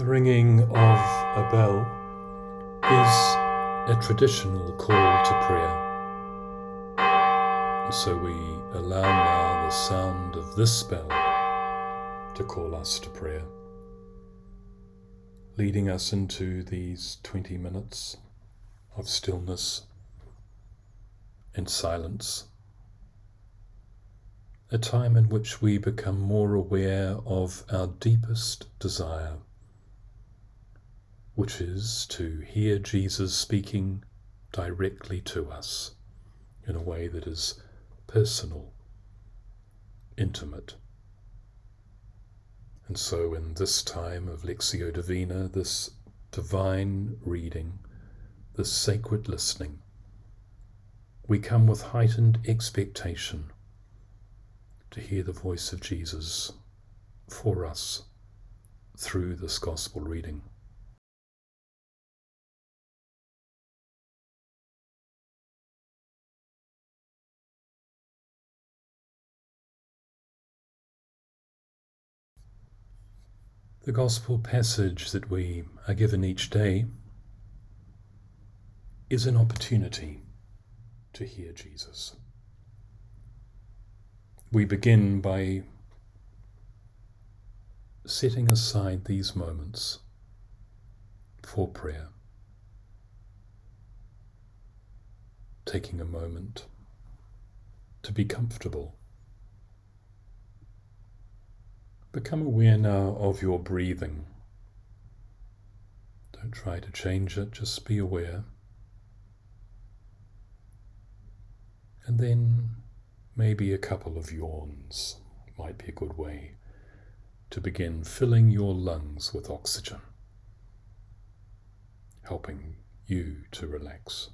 The ringing of a bell is a traditional call to prayer. And so we allow now the sound of this bell to call us to prayer, leading us into these 20 minutes of stillness and silence, a time in which we become more aware of our deepest desire, which is to hear Jesus speaking directly to us in a way that is personal, intimate. And so in this time of Lectio Divina, this divine reading, this sacred listening, we come with heightened expectation to hear the voice of Jesus for us through this gospel reading. The gospel passage that we are given each day is an opportunity to hear Jesus. We begin by setting aside these moments for prayer, taking a moment to be comfortable. Become aware now of your breathing. Don't try to change it, just be aware. And then maybe a couple of yawns might be a good way to begin filling your lungs with oxygen, helping you to relax.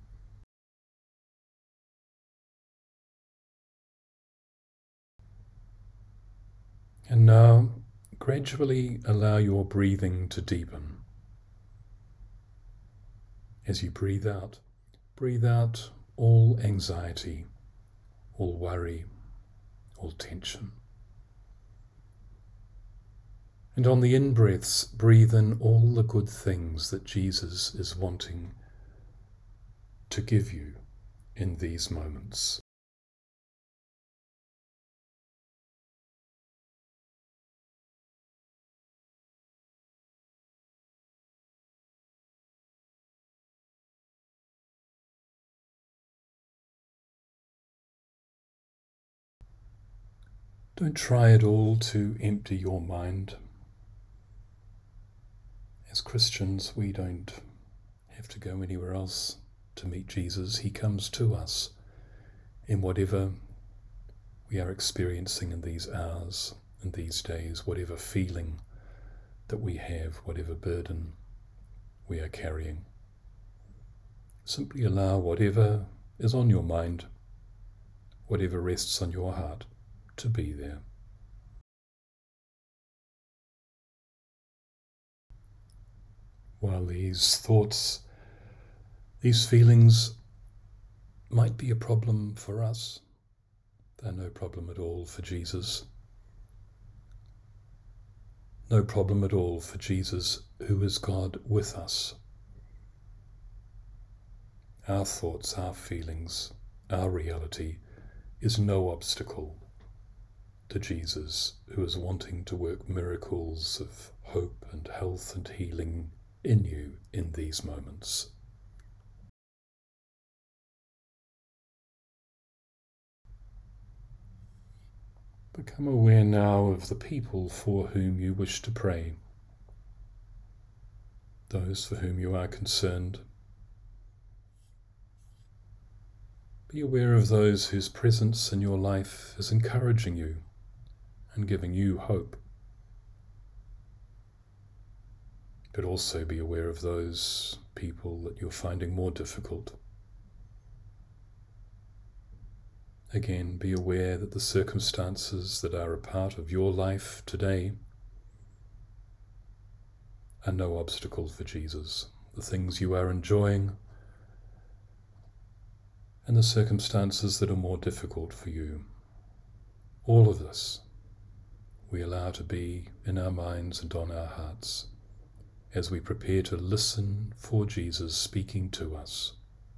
And now, gradually allow your breathing to deepen. As you breathe out all anxiety, all worry, all tension. And on the in-breaths, breathe in all the good things that Jesus is wanting to give you in these moments. Don't try at all to empty your mind. As Christians, we don't have to go anywhere else to meet Jesus. He comes to us in whatever we are experiencing in these hours and these days, whatever feeling that we have, whatever burden we are carrying. Simply allow whatever is on your mind, whatever rests on your heart, to be there. While these thoughts, these feelings might be a problem for us, they're no problem at all for Jesus. No problem at all for Jesus, who is God with us. Our thoughts, our feelings, our reality is no obstacle to Jesus, who is wanting to work miracles of hope and health and healing in you in these moments. Become aware now of the people for whom you wish to pray, those for whom you are concerned. Be aware of those whose presence in your life is encouraging you and giving you hope. But also be aware of those people that you're finding more difficult. Again, be aware that the circumstances that are a part of your life today are no obstacle for Jesus. The things you are enjoying and the circumstances that are more difficult for you. All of this we allow to be in our minds and on our hearts as we prepare to listen for Jesus speaking to us.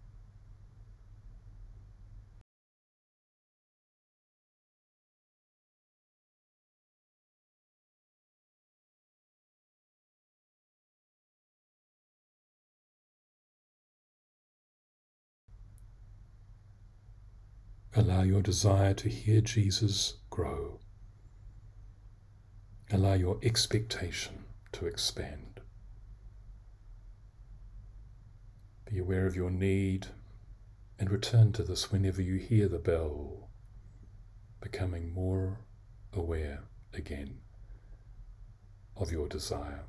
Allow your desire to hear Jesus grow. Allow your expectation to expand. Be aware of your need and return to this whenever you hear the bell, becoming more aware again of your desire.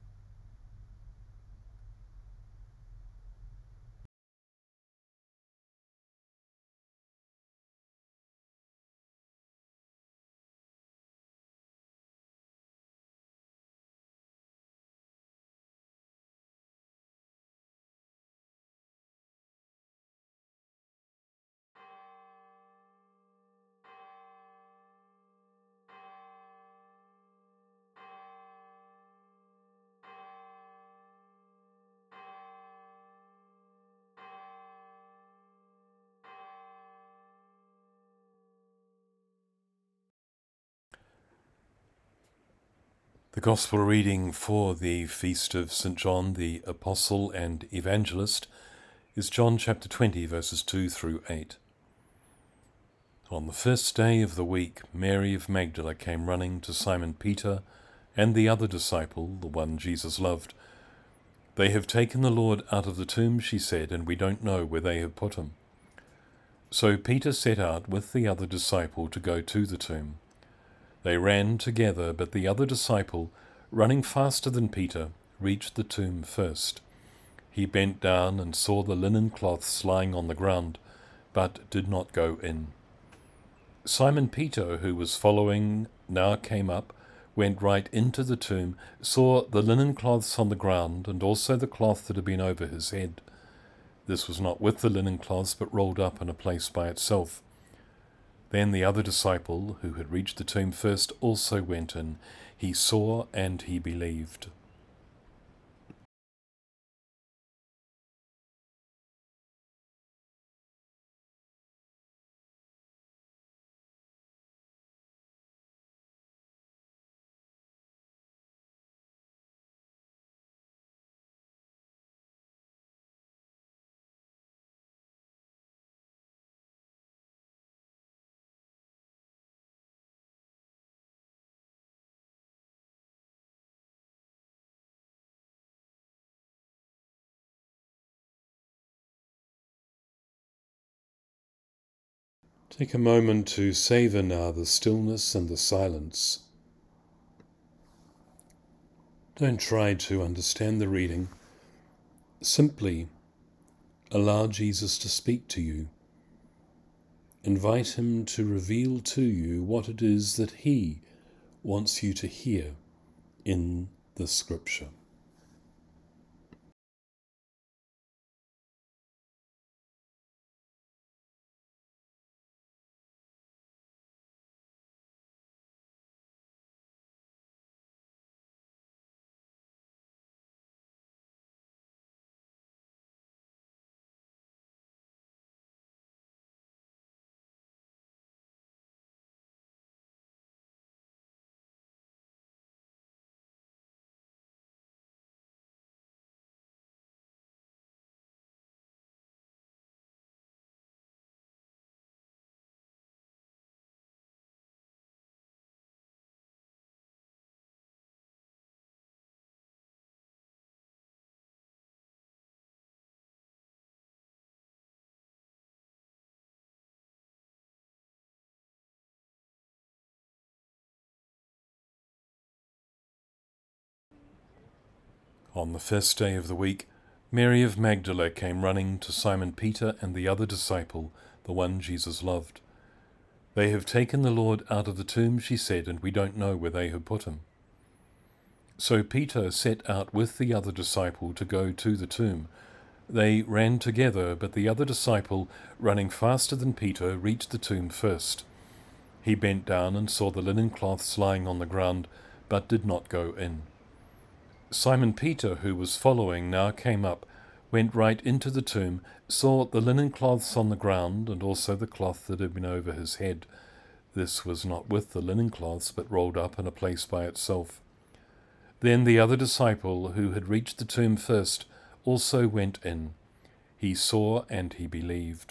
The Gospel reading for the Feast of St. John the Apostle and Evangelist is John chapter 20, verses 2 through 8. On the first day of the week, Mary of Magdala came running to Simon Peter and the other disciple, the one Jesus loved. "They have taken the Lord out of the tomb," she said, "and we don't know where they have put him." So Peter set out with the other disciple to go to the tomb. They ran together, but the other disciple, running faster than Peter, reached the tomb first. He bent down and saw the linen cloths lying on the ground, but did not go in. Simon Peter, who was following, now came up, went right into the tomb, saw the linen cloths on the ground, and also the cloth that had been over his head. This was not with the linen cloths, but rolled up in a place by itself. Then the other disciple, who had reached the tomb first, also went in. He saw and he believed. Take a moment to savor now the stillness and the silence. Don't try to understand the reading. Simply allow Jesus to speak to you. Invite him to reveal to you what it is that he wants you to hear in the scripture. On the first day of the week, Mary of Magdala came running to Simon Peter and the other disciple, the one Jesus loved. "They have taken the Lord out of the tomb," she said, "and we don't know where they have put him." So Peter set out with the other disciple to go to the tomb. They ran together, but the other disciple, running faster than Peter, reached the tomb first. He bent down and saw the linen cloths lying on the ground, but did not go in. Simon Peter, who was following, now came up, went right into the tomb, saw the linen cloths on the ground, and also the cloth that had been over his head. This was not with the linen cloths, but rolled up in a place by itself. Then the other disciple, who had reached the tomb first, also went in. He saw and he believed.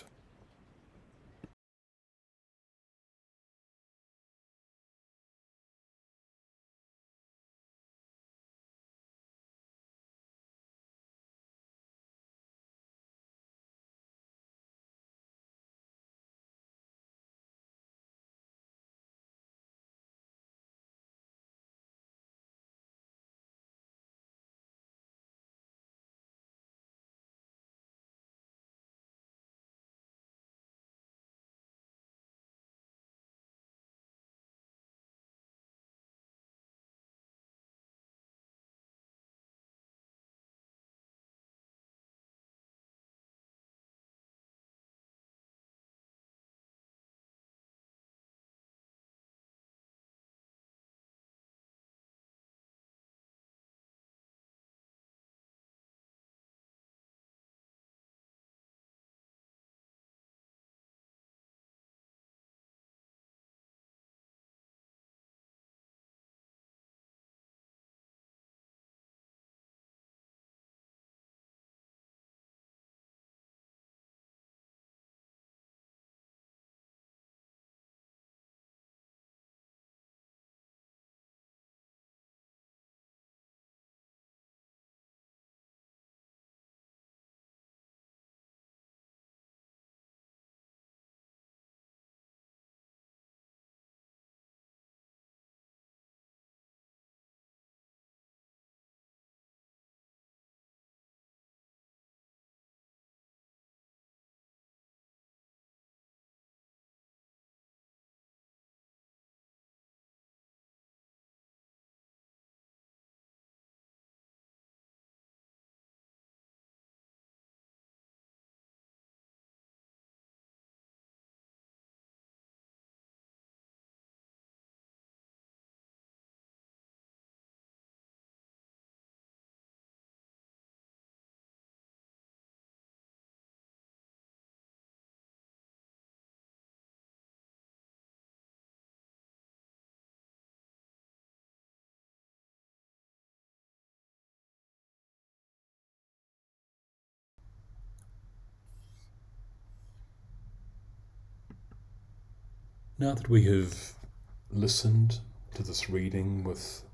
Now that we have listened to this reading with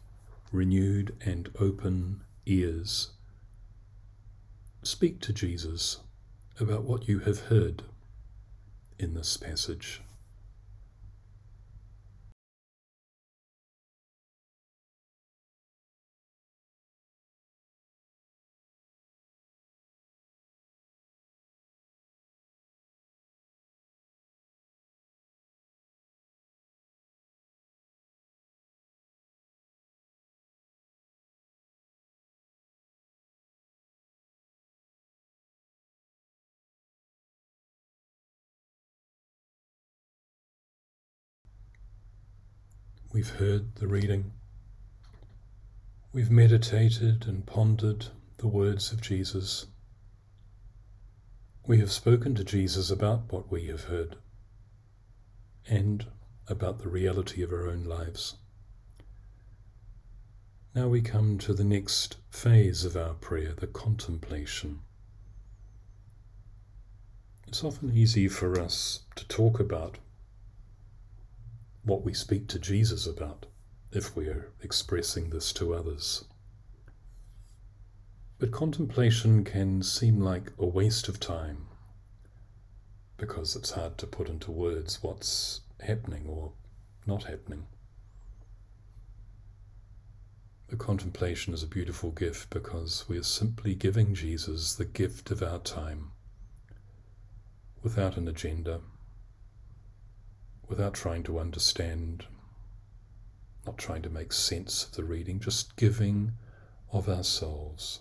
renewed and open ears, speak to Jesus about what you have heard in this passage. We've heard the reading. We've meditated and pondered the words of Jesus. We have spoken to Jesus about what we have heard and about the reality of our own lives. Now we come to the next phase of our prayer, the contemplation. It's often easy for us to talk about what we speak to Jesus about if we are expressing this to others. But contemplation can seem like a waste of time because it's hard to put into words what's happening or not happening. The contemplation is a beautiful gift because we are simply giving Jesus the gift of our time without an agenda, without trying to understand, not trying to make sense of the reading, just giving of ourselves.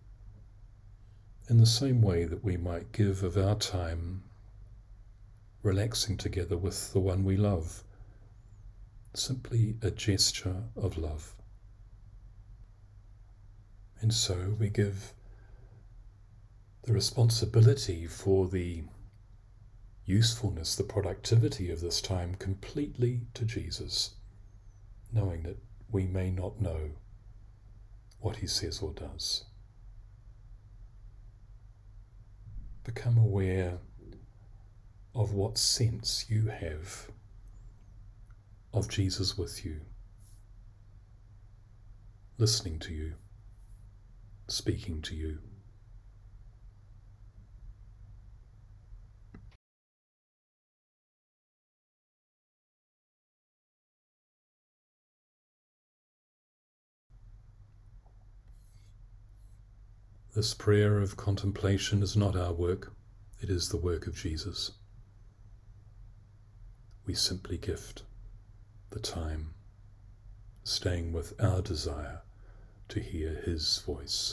In the same way that we might give of our time relaxing together with the one we love, simply a gesture of love. And so we give the responsibility for the usefulness, the productivity of this time completely to Jesus, knowing that we may not know what he says or does. Become aware of what sense you have of Jesus with you, listening to you, speaking to you. This prayer of contemplation is not our work, it is the work of Jesus. We simply gift the time, staying with our desire to hear his voice.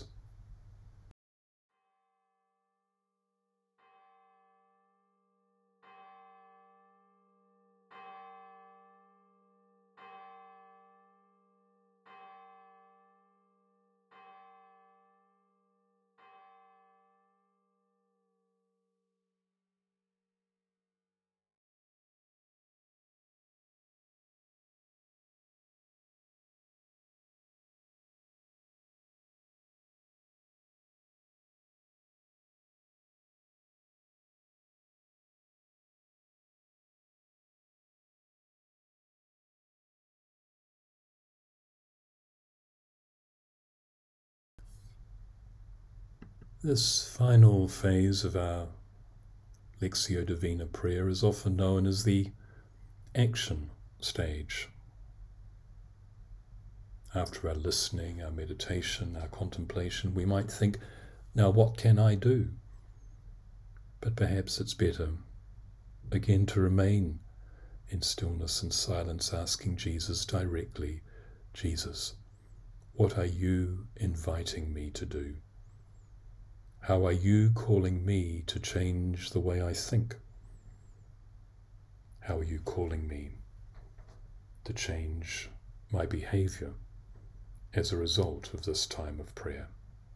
This final phase of our Lectio Divina prayer is often known as the action stage. After our listening, our meditation, our contemplation, we might think, now what can I do? But perhaps it's better, again, to remain in stillness and silence, asking Jesus directly, Jesus, what are you inviting me to do? How are you calling me to change the way I think? How are you calling me to change my behavior as a result of this time of prayer?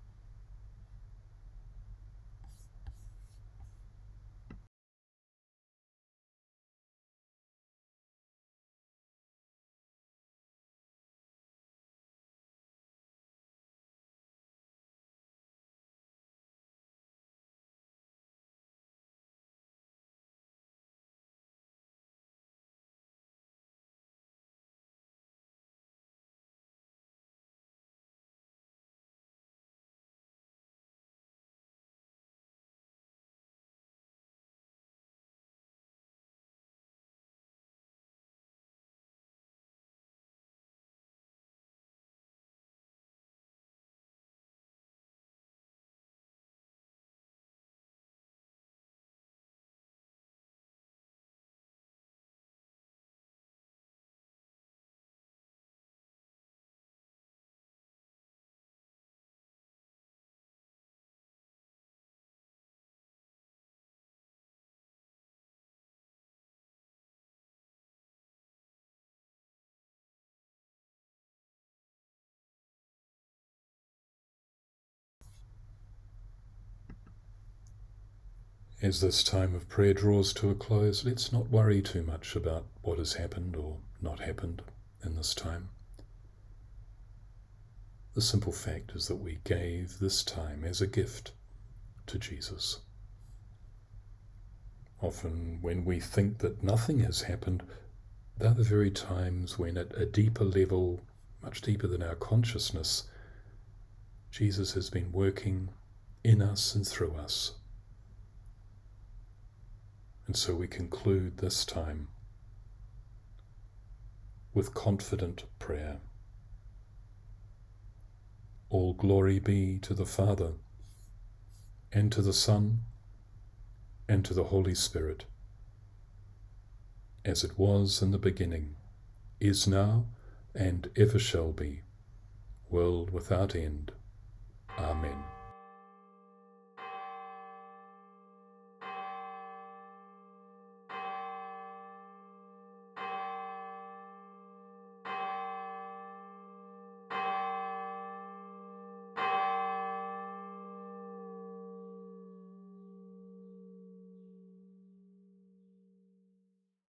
As this time of prayer draws to a close, let's not worry too much about what has happened or not happened in this time. The simple fact is that we gave this time as a gift to Jesus. Often when we think that nothing has happened, they're the very times when at a deeper level, much deeper than our consciousness, Jesus has been working in us and through us. And so we conclude this time with confident prayer. All glory be to the Father, and to the Son, and to the Holy Spirit, as it was in the beginning, is now, and ever shall be, world without end. Amen.